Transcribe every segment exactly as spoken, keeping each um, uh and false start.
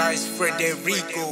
Bryce Frederico.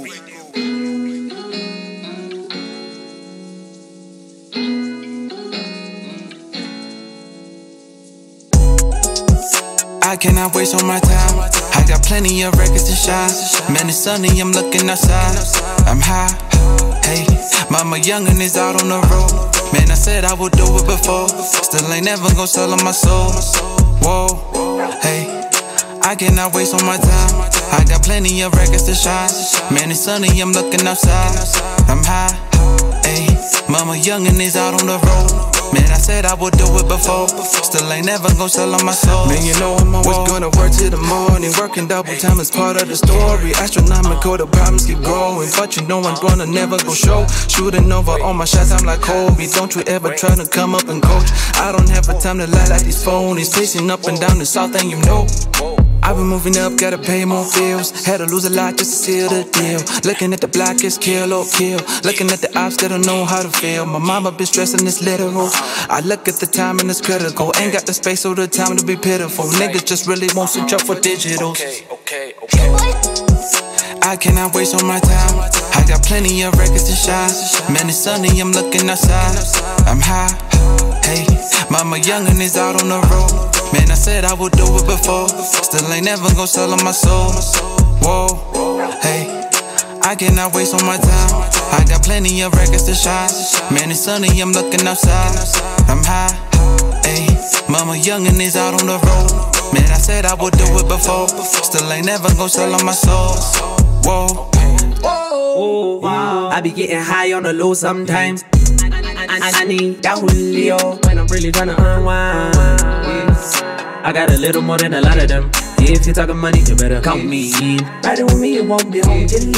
I cannot waste all my time. I got plenty of records to shine. Man, it's sunny, I'm looking outside. I'm high, hey. Mama youngin' is out on the road. Man, I said I would do it before. Still ain't never gon' sell on my soul. Whoa, hey. I cannot waste all my time. I got plenty of records to shine. Man, it's sunny, I'm looking outside. I'm high, hey. Mama youngin' is out on the road. Man, I said I would do it before. Still ain't never gon' sell on my soul. Man, you know I'm always Whoa. gonna work till the morning. Working double time is part of the story. Astronomical, the problems keep growing. But you know I'm gonna never go show. Shooting over all my shots, I'm like Kobe. Don't you ever try to come up and coach. I don't have a time to lie like these phonies. Pacing up and down the south, and you know I've been moving up, gotta pay more bills. Had to lose a lot just to seal the deal. Looking at the block, it's kill or kill. Looking at the ops that don't know how to feel. My mama been stressing, it's literal. I look at the time and it's critical. Ain't got the space or the time to be pitiful. Niggas just really want some jump for digitals. Okay, okay, okay. I cannot waste all my time. I got plenty of records to shine. Man, it's sunny, I'm looking outside. I'm high, hey. Mama youngin' is out on the road. Man, I said I would do it before. Still ain't never gon' sell on my soul. Whoa, hey. I cannot waste all my time. I got plenty of records to shine. Man, it's sunny, I'm looking outside. I'm high, hey. Mama youngin' is out on the road. Man, I said I would do it before. Still ain't never gon' sell on my soul. Whoa. Oh, wow. I be getting high on the low sometimes. I, I, I need that Julio when I'm really tryna unwind. Yeah. I got a little more than a lot of them. If you're talking money, you better count me in. Riding with me, it won't be home till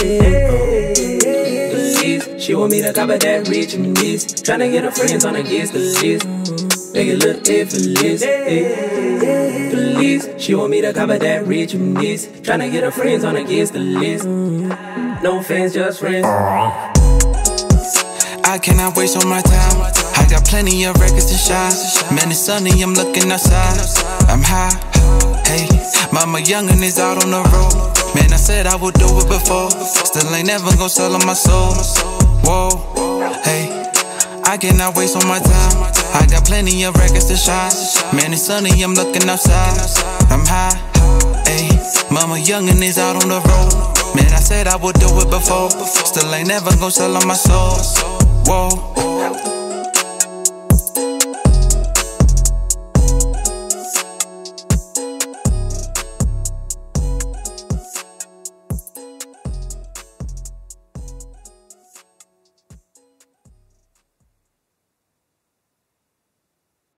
late. She want me to cover that rich and miss. Tryna get her friends on against the list. Make it look effortless. Please, she want me to cover that rich and miss. Tryna get her friends on against the list. No fans, just friends. I cannot waste all my time. I got plenty of records to shine. Man, it's sunny, I'm looking outside. I'm high, hey. Mama youngin' is out on the road. Man, I said I would do it before. Still ain't never gon' sell on my soul. Whoa, hey. I cannot waste all my time. I got plenty of records to shine. Man, it's sunny, I'm looking outside. I'm high, hey. Mama youngin' is out on the road. Man, I said I would do it before. Still ain't never gon' sell on my soul. Whoa.